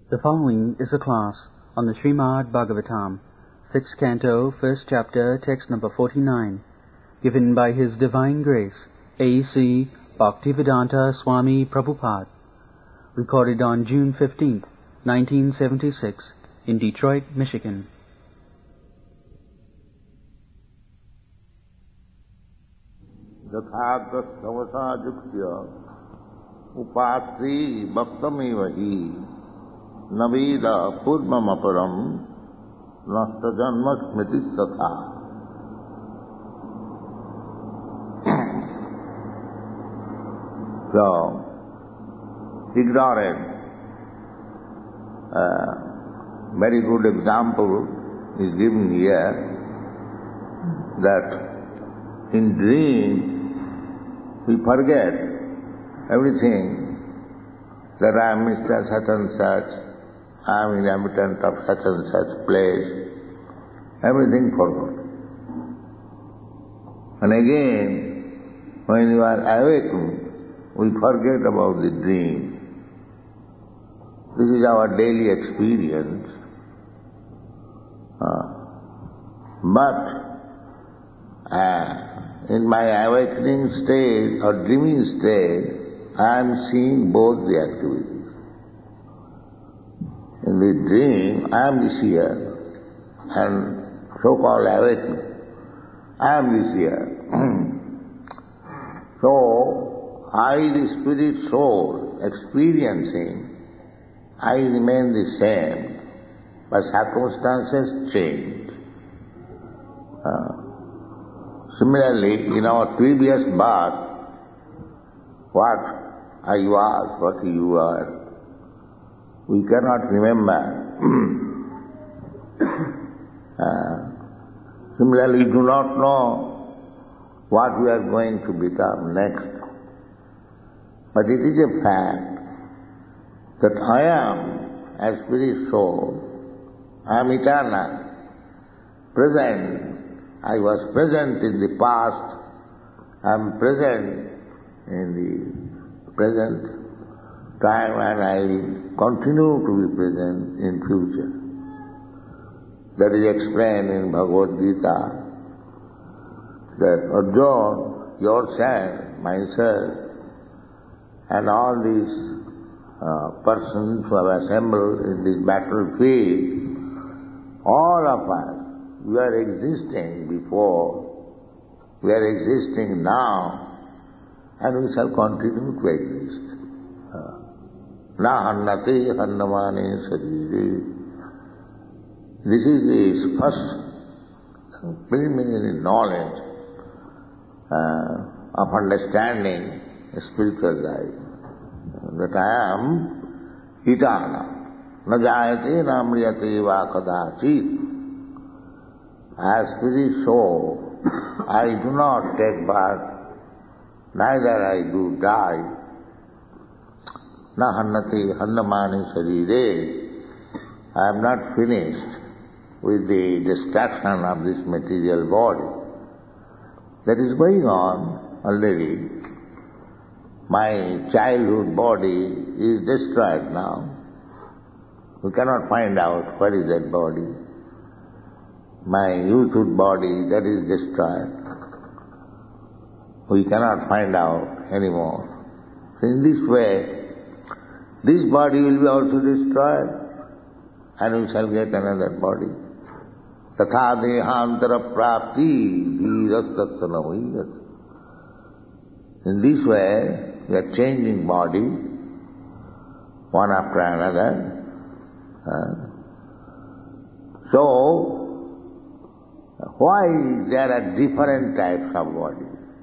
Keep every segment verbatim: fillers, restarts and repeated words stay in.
The following is a class on the Srimad Bhagavatam, sixth canto, first chapter, text number forty-nine, given by His Divine Grace, A C Bhaktivedanta Swami Prabhupada, recorded on June fifteenth, nineteen seventy-six, in Detroit, Michigan. यथार्थ समसायुक्त्य उपाश्री भक्तमेव हि नवेद पूर्वमपरम नष्ट जन्म स्मृति तथा. So, ignorant, uh, very good example is given here that in dream we forget everything, that I am Mister such and such, I am inhabitant of such and such place, everything forgot. And again, when you are awakened, we forget about the dream. This is our daily experience. Uh, but uh, in my awakening state or dreaming state, I am seeing both the activities. In the dream, I am the seer, and so-called awakening, I am the seer. So, I, the spirit soul, experiencing, I remain the same, but circumstances change. Uh, similarly, in our previous birth, what I was, what you are, we cannot remember. uh, similarly, we do not know what we are going to become next. But it is a fact that I am, as spirit soul, I am eternal, present. I was present in the past, I am present in the present time, and I will continue to be present in future. That is explained in Bhagavad Gita, that Arjuna, yourself, myself, and all these uh, persons who have assembled in this battlefield, all of us, we are existing before, we are existing now, and we shall continue to exist. Na hannate hannamane sarire. This is the first preliminary knowledge uh, of understanding a spiritual life, that I am eternal. Na jayate na mriyate va kadachit. As spirit soul, I do not take birth, neither I do die. Na hannate hannamani sarire. I am not finished with the destruction of this material body. That is going on already. My childhood body is destroyed now. We cannot find out what is that body. My youthhood body, that is destroyed. We cannot find out anymore. So in this way, this body will be also destroyed, and we shall get another body. Tatha dehantara prapti dhirastattana hoiyat. In this way, we are changing body, one after another. Uh, so, why there are different types of body?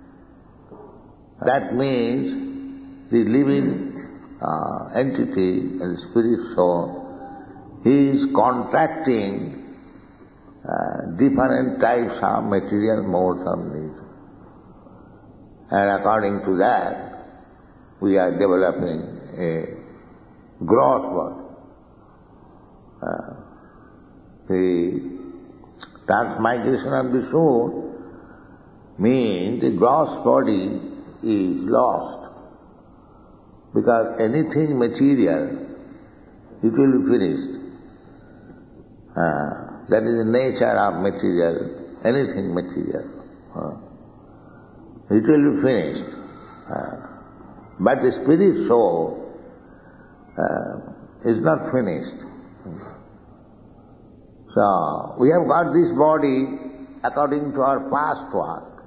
That means the living uh, entity and spirit soul, he is contracting uh, different types of material modes of nature. And according to that, we are developing a gross body. Uh, the transmigration of the soul means the gross body is lost, because anything material it will be finished. Uh, that is the nature of material, anything material. Uh, it will be finished. Uh, but the spirit soul uh, is not finished. So, we have got this body according to our past work.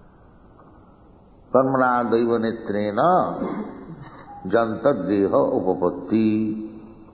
Karmana daiva netrena janta deha upapatti.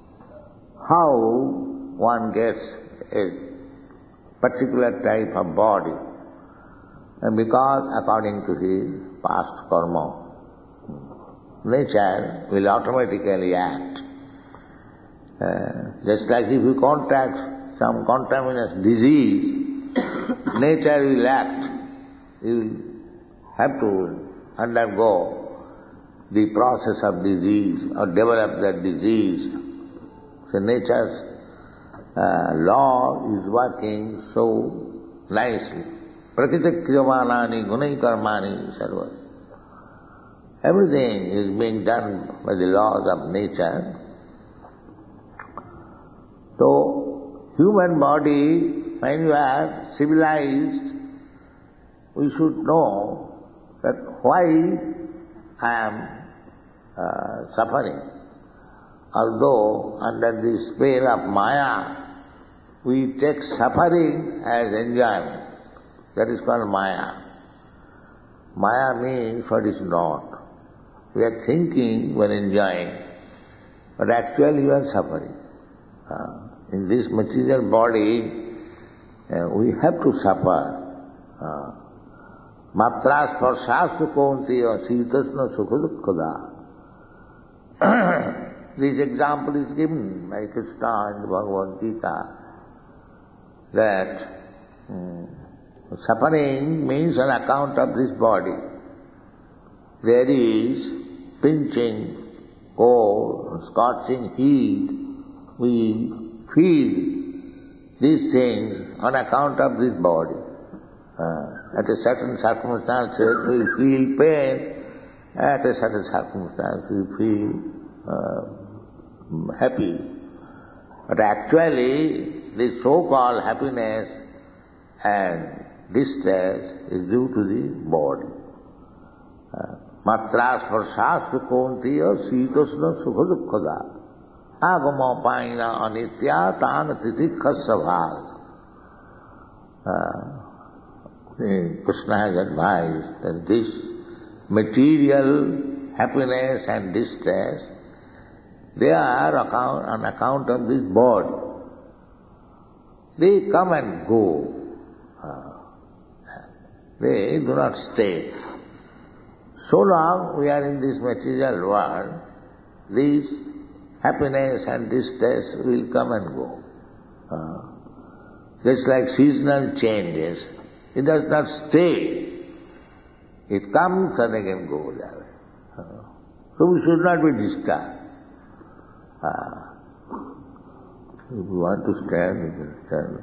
How one gets a particular type of body, and because according to his past karma, nature will automatically act. Uh, just like if you contract some contaminous disease, nature will act. You will have to undergo the process of disease or develop that disease. So nature's uh, law is working so nicely. Prakriti kriyamanani gunai karmani sarva. Everything is being done by the laws of nature. So, human body, when you are civilized, we should know that why I am uh, suffering. Although under the spell of Maya, we take suffering as enjoyment. That is called Maya. Maya means what is not. We are thinking we are enjoying, but actually you are suffering. Uh, in this material body, uh, we have to suffer. Matras parshastu kaunteya sitasna sukha dukkha. This example is given by Krishna in the Bhagavad Gita, that um, suffering means on account of this body. There is pinching, cold, scorching heat. We feel these things on account of this body. Uh, at a certain circumstances we feel pain, at a certain circumstance we feel uh, happy. But actually the so-called happiness and distress is due to the body. Matras parshastu kaunteya sitasna sukha dukkha. Agama paina anitya tana titikha sabhas. Krishna has advised that this material happiness and distress, they are account, on account of this body. They come and go. They do not stay. So long we are in this material world, these happiness and distress will come and go. Uh, just like seasonal changes, it does not stay. It comes and again goes away. Uh, so we should not be disturbed. Uh, if you want to stand, you can stand.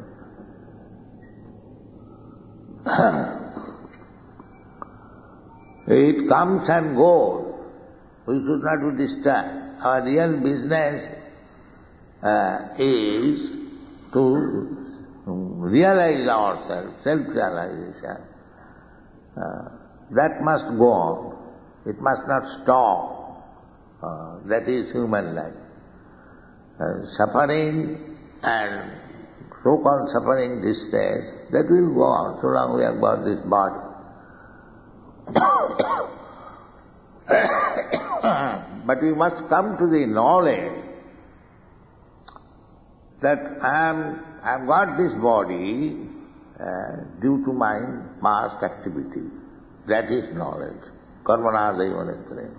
It comes and goes. We should not be disturbed. Our real business uh, is to realize ourselves, self-realization. Uh, that must go on. It must not stop. Uh, that is human life. Uh, suffering and so-called suffering, distress, that will go on so long we have got this body. But we must come to the knowledge that I am, I have got this body uh, due to my past activity. That is knowledge. Karmana daiva netrena.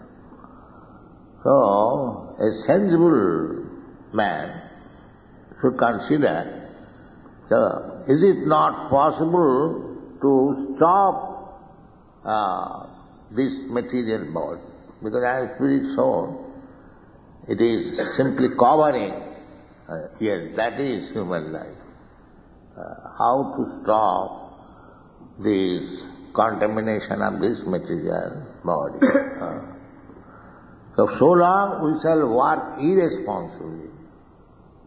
So, a sensible man should consider, so, is it not possible to stop uh, this material body? Because I am spirit soul. It is simply covering. Uh, yes, that is human life. Uh, how to stop this contamination of this material body? Uh, so, so long we shall work irresponsibly.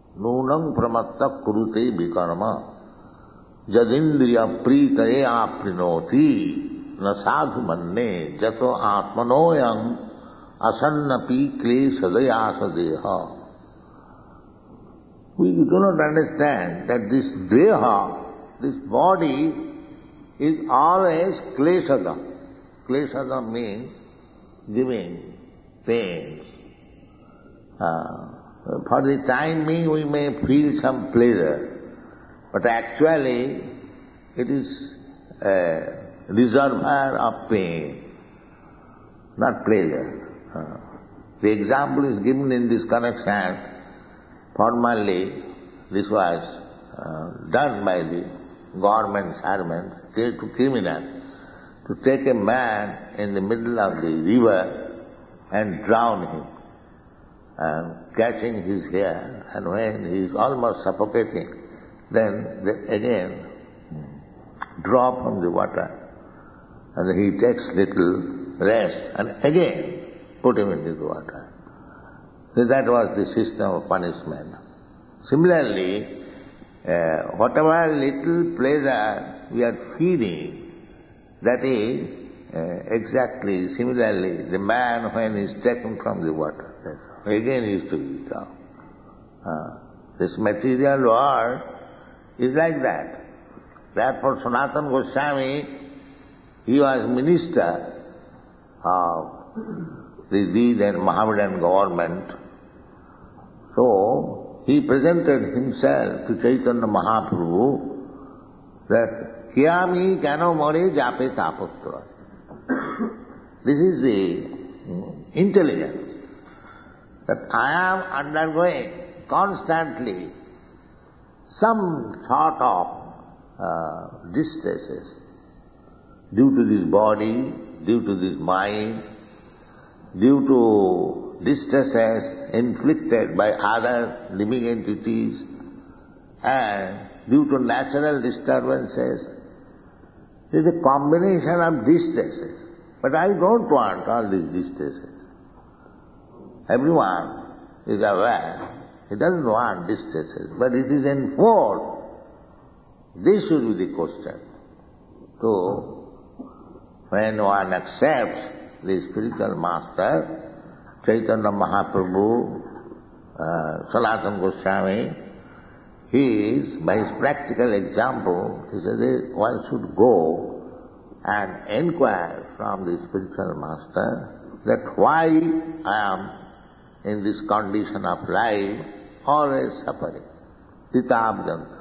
Nunam pramatta kurute vikarma jadindriya pritaye aprinoti na sadhu manne jato atmanoyam asannapi klesha deha. We do not understand that this deha, this body, is always klesada. Klesada means giving pains. Uh, for the time being we may feel some pleasure, but actually it is a reservoir of pain, not pleasure. Uh, the example is given in this connection. Formerly, this was uh, done by the government servants to criminals to take a man in the middle of the river and drown him, and catching his hair, and when he is almost suffocating, then they again draw from the water, and he takes little rest, and again put him into the water. So that was the system of punishment. Similarly, uh, whatever little pleasure we are feeling, that is uh, exactly similarly the man when he is taken from the water, again he is to be down. Uh, this material world is like that. Therefore Sanatana Goswami, he was minister of the Deed and Mohammedan government. So he presented himself to Chaitanya Mahaprabhu that Kiyami kano more jape taputra. This is the intelligence, that I am undergoing constantly some sort of uh, distresses due to this body, due to this mind, due to distresses inflicted by other living entities, and due to natural disturbances. It is a combination of distresses. But I don't want all these distresses. Everyone is aware he doesn't want distresses, but it is enforced. This should be the question. So, when one accepts the spiritual master, Chaitanya Mahaprabhu, uh, Sanatana Goswami, he is, by his practical example, he says one should go and inquire from the spiritual master that why I am in this condition of life, always suffering. Titabjanta.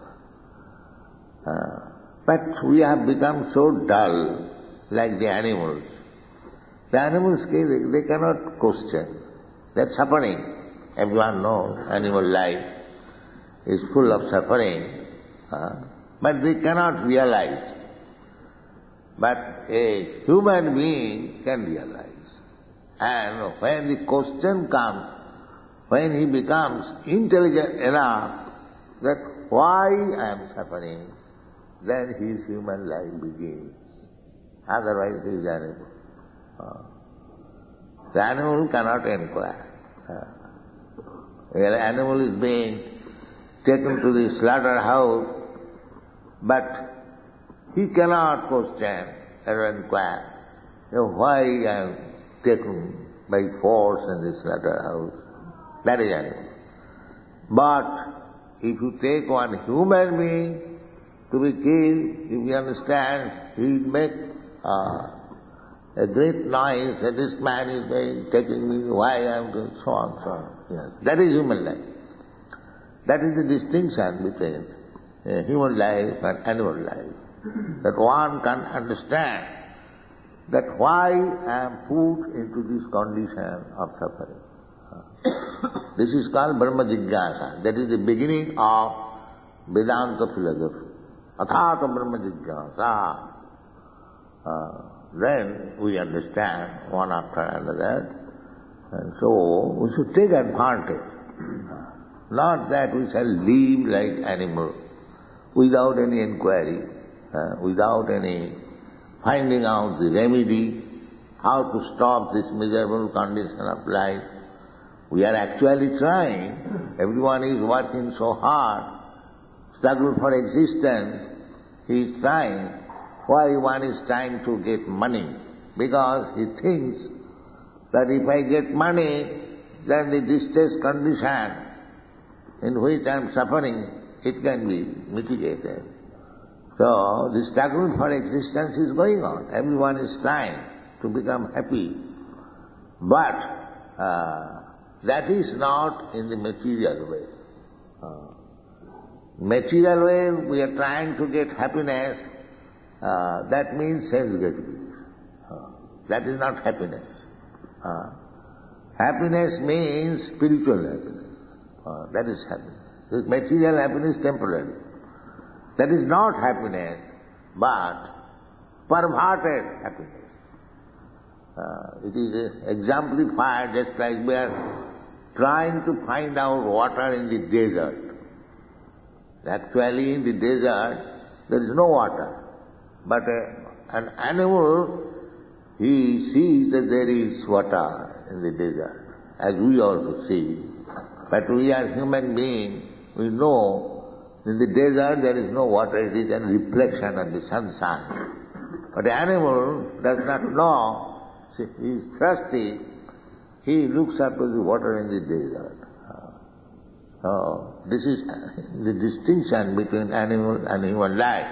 Uh, but we have become so dull, like the animals. The animals, they, they cannot question. They are suffering. Everyone knows animal life is full of suffering, uh, but they cannot realize. But a human being can realize. And when the question comes, when he becomes intelligent enough that why I am suffering, then his human life begins. Otherwise he is animal. Uh, the animal cannot inquire. Uh, the animal is being taken to the slaughterhouse, but he cannot question or inquire, you know, why I am taken by force in the slaughterhouse. That is animal. But if you take one human being to be killed, if you understand, he will make uh, a great noise that this man is being, taking me, why I am doing so on, so on. Yes. That is human life. That is the distinction between uh, human life and animal life. That one can understand that why I am put into this condition of suffering. This is called Brahma Jigyasa. That is the beginning of Vedanta philosophy. Athata Brahma Jigyasa. Uh, then we understand one after another. And so we should take advantage. Not that we shall live like animals, without any inquiry, uh, without any finding out the remedy, how to stop this miserable condition of life. We are actually trying, Everyone is working so hard, struggle for existence, he is trying. Why one is trying to get money? Because he thinks that if I get money, then the distress condition in which I am suffering, it can be mitigated. So the struggle for existence is going on. Everyone is trying to become happy. But uh, that is not in the material way. Uh, material way, we are trying to get happiness. Uh, that means sense gratification. Uh, that is not happiness. Uh, happiness means spiritual happiness. Uh, that is happiness. This material happiness is temporary. That is not happiness, but perverted happiness. Uh, it is exemplified just like we are trying to find out water in the desert. Actually, in the desert, there is no water. But uh, an animal, he sees that there is water in the desert, as we also see. But we as human beings, we know in the desert there is no water, it is a reflection of the sunshine. But the animal does not know. He is thirsty, he looks up to the water in the desert. So, this is the distinction between animal and human life.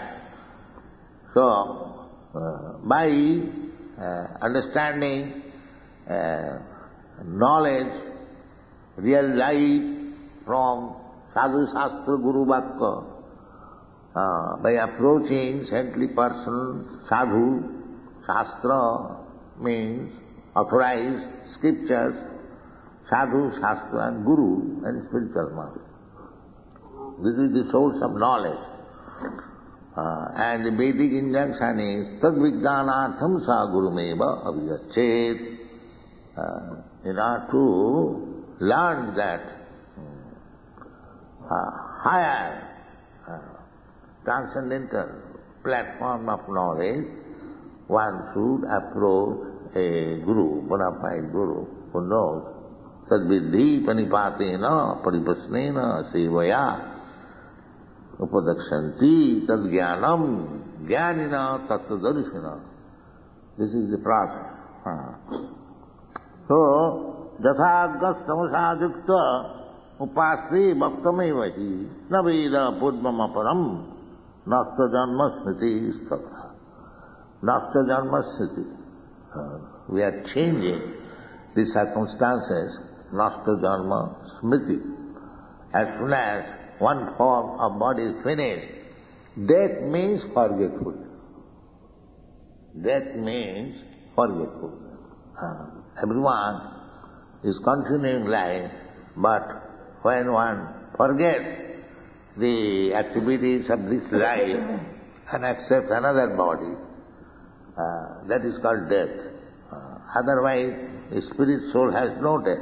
So, uh, by uh, understanding, uh, knowledge, real life from Sadhu Shastra Guru Vakka, uh, by approaching saintly person, Sadhu, Shastra, means authorized scriptures, Sadhu, Shastra and Guru and spiritual master. This is the source of knowledge. Uh, and the Vedic injunction is Tad Vijnanatham Sa Gurumeva Aviyachet. Uh, in order to learn that uh, higher uh, transcendental platform of knowledge, one should approach a guru, bona fide guru, who knows tad vidhi panipatena paripasnena sevaya upadakshanti tad jnanam jnanina tattadarshana. This is the process. So, jathaggas tamasadukta upasri bhaktamevahi naveda pudmam aparam nasta janma smriti istata. Nasta janma smriti. Uh, we are changing the circumstances, nasta janma smriti. As soon as one form of body is finished, death means forgetfulness. Death means forgetfulness. Uh, everyone is continuing life, but when one forgets the activities of this life and accepts another body, Uh, that is called death. Uh, otherwise, the spirit soul has no death.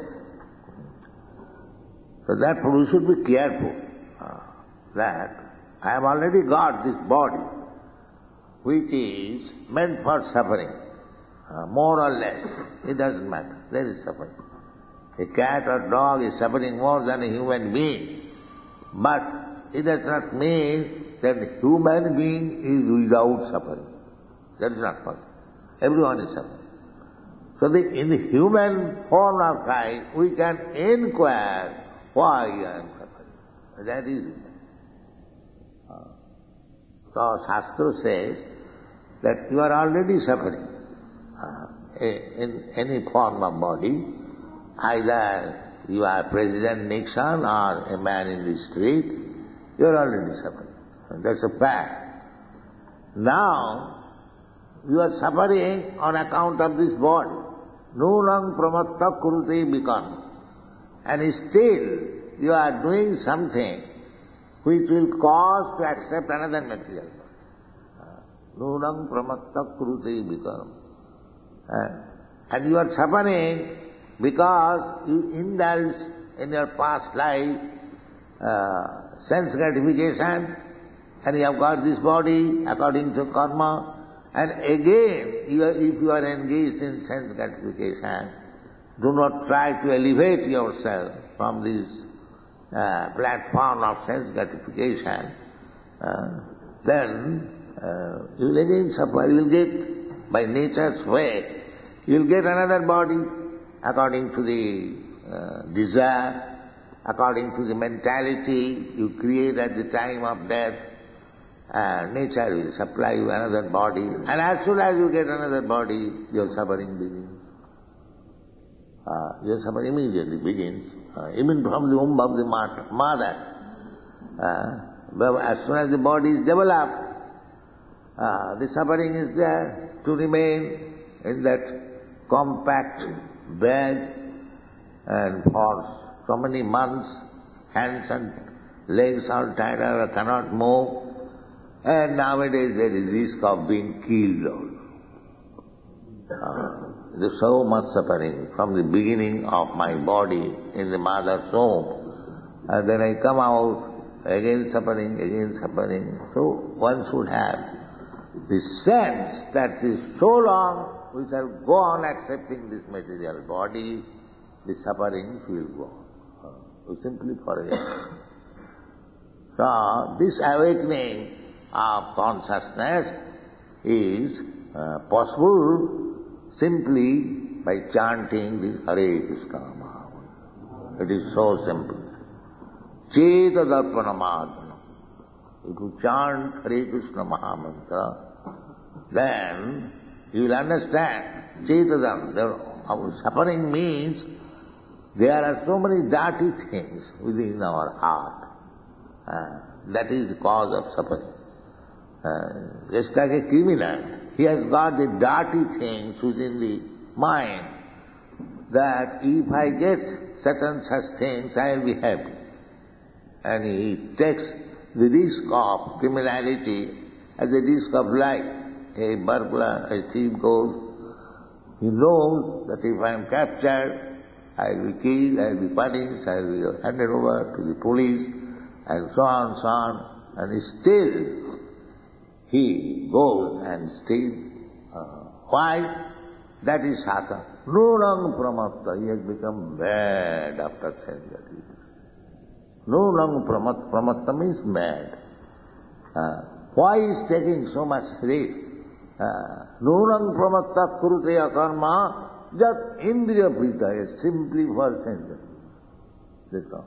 So therefore we should be careful uh, that I have already got this body which is meant for suffering, uh, more or less. It doesn't matter. There is suffering. A cat or dog is suffering more than a human being. But it does not mean that a human being is without suffering. That is not possible. Everyone is suffering. So the, in the human form of life, we can inquire why I am suffering. That is it. Uh, so Shastra says that you are already suffering uh, in any form of body. Either you are President Nixon or a man in the street, you are already suffering. And that's a fact. Now, you are suffering on account of this body. Nunam pramatta kurute bikam. And still you are doing something which will cause to accept another material body. Nunam pramatta kurute bikam. And you are suffering because you indulge in your past life uh, sense gratification, and you have got this body according to karma. And again, you are, if you are engaged in sense gratification, do not try to elevate yourself from this uh, platform of sense gratification, uh, then uh, you will again suffer. You will get, by nature's way, you will get another body according to the uh, desire, according to the mentality you create at the time of death. Uh, nature will supply you another body, and as soon as you get another body, your suffering begins. Uh, your suffering immediately begins, uh, even from the womb of the mother. Uh, but as soon as the body is developed, uh, the suffering is there to remain in that compact bed, and for so many months, hands and legs are tied up, cannot move. And nowadays there is risk of being killed also. Uh, there's so much suffering from the beginning of my body in the mother's womb. And then I come out, again suffering, again suffering. So one should have the sense that is so long we shall go on accepting this material body, the sufferings will go on. Uh, we simply forget. So this awakening of consciousness is uh, possible simply by chanting this Hare Krishna Mahamantra. It is so simple. Cheta Darpana Madhana. If you chant Hare Krishna Mahamantra, then you will understand. Cheta Darpana. Our suffering means there are so many dirty things within our heart. Uh, that is the cause of suffering. Uh, just like a criminal, he has got the dirty things within the mind that if I get certain such things, I will be happy. And he takes the risk of criminality as a risk of life. A burglar, a thief goes, he knows that if I am captured, I will be killed, I will be punished, I will be handed over to the police, and so on, so on. And still, he goes and steals. Uh, why? That is Sata. Nunang Pramatta. He has become mad after saying that. Nunang Pramatta. Pramatta means mad. Uh, why is taking so much risk? Nunang Pramatta Kurutaya Karma Jat Indriya Pritaya. Simply for sense. That's all.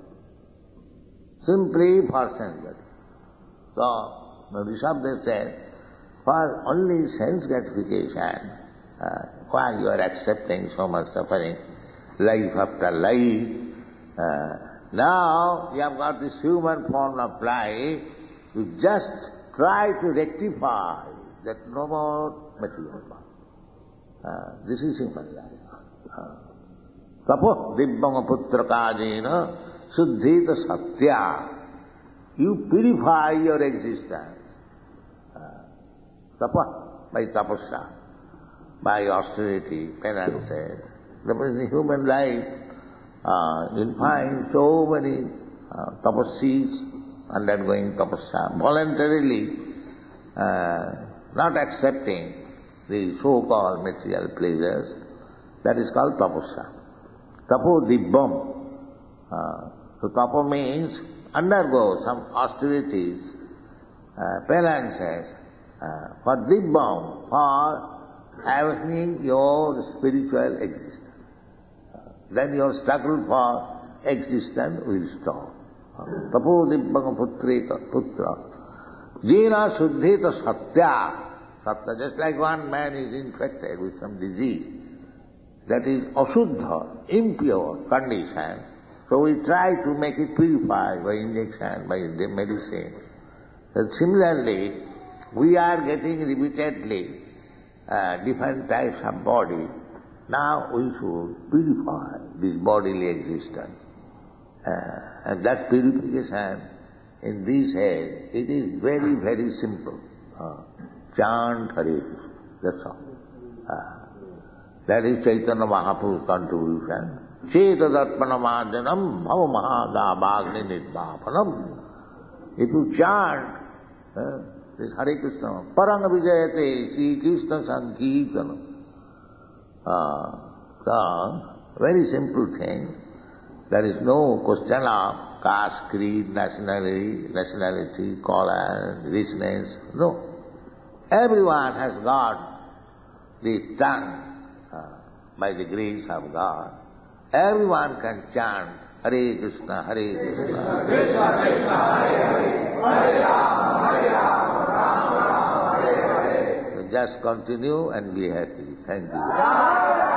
Simply for sense. So, the Rishabdev said, for only sense gratification, uh, while you are accepting so much suffering, life after life, uh, now you have got this human form of life, you just try to rectify that no more material body. Uh, this is human life. Tapo dibbanga putra kajena suddhita satya. You purify your existence. Tapa, by tapasya, by austerity, penances. In human life, uh, you'll find so many uh, tapasis undergoing tapasya, voluntarily, uh, not accepting the so-called material pleasures. That is called tapasya. Tapo dibbam. Uh, so tapa means undergo some austerities, uh, penances, uh, for dibbam, for awakening your spiritual existence. Uh, then your struggle for existence will stop. Tapo dibbam putreka putra. Jena suddhita satya. Satya, just like one man is infected with some disease, that is asuddha, impure condition. So we try to make it purified by injection, by medicine. And similarly, we are getting repeatedly uh, different types of body. Now we should purify this bodily existence. Uh, and that purification in this age, it is very, very simple. Uh, chant Hare Krishna, that's all. Uh, that is Chaitanya Mahaprabhu's contribution. Chetadatpana marjanam bhava mahadabhagni nidvapanam. If you chant uh, this Hare Krishna, parang vijayate Sri Krishna Sankirtanam. Uh, so, very simple thing. There is no question of caste, creed, nationality, nationality, color, richness. No. Everyone has got the tongue uh, by the grace of God. Everyone can chant Hare Krishna, Hare Krishna, Krishna Krishna, Hare Hare, Hare Rama, Hare Rama, Rama Rama, Hare Hare. So just continue and be happy. Thank you.